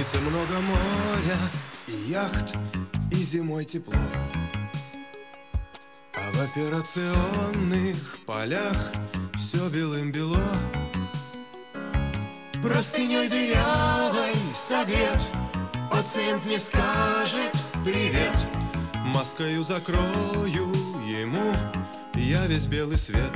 лете много моря и яхт, и зимой тепло, а в операционных полях все белым-бело. Простыней дырявой согрет, пациент мне скажет привет. Маскою закрою ему я весь белый свет.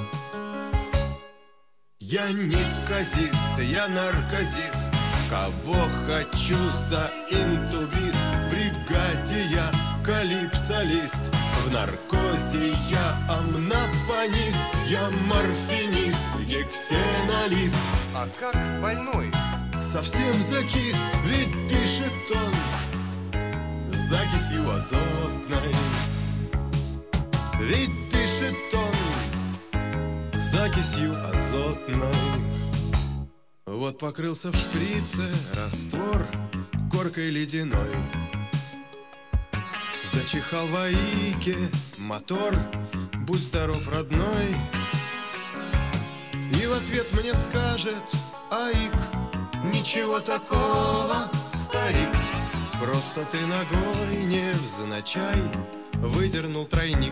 Я неказист, я наркозист, кого хочу за интубист. В бригаде я калипсолист, в наркозе я амнопонист. Я морфинист, гексенолист. А как больной? Совсем закис, ведь дышит он закисью азотной. Ведь дышит он закисью азотной. Вот покрылся в шприце раствор коркой ледяной. Зачихал в АИКе мотор, будь здоров, родной. И в ответ мне скажет АИК: ничего такого, старик, просто ты ногой невзначай выдернул тройник.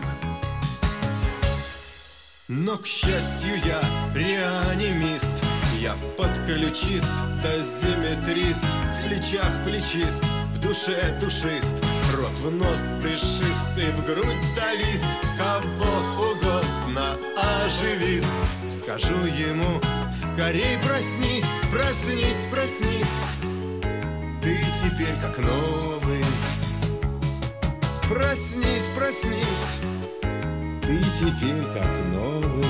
Но, к счастью, я реанимист, я подключист, дозиметрист, в плечах плечист, в душе душист, рот в нос дышист и в грудь давист. Кого угодно оживист. Скажу ему: скорей проснись, проснись, проснись, ты теперь как новый. Проснись, проснись, ты теперь как новый.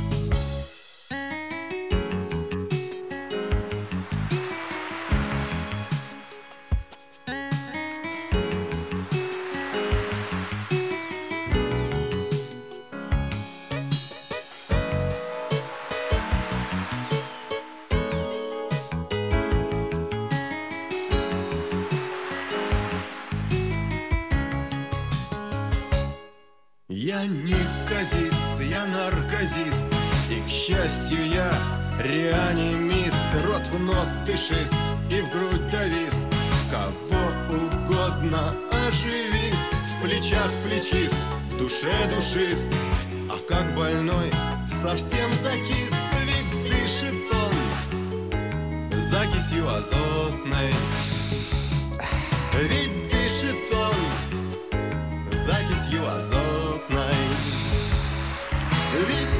Я неказист, я наркозист, и, к счастью, я реанимист. Рот в нос дышист и в грудь давист. Кого угодно оживист. В плечах плечист, в душе душист. А как больной совсем закис, ведь дышит он закисью азотной. Ведь дышит он закисью азотной. Ведь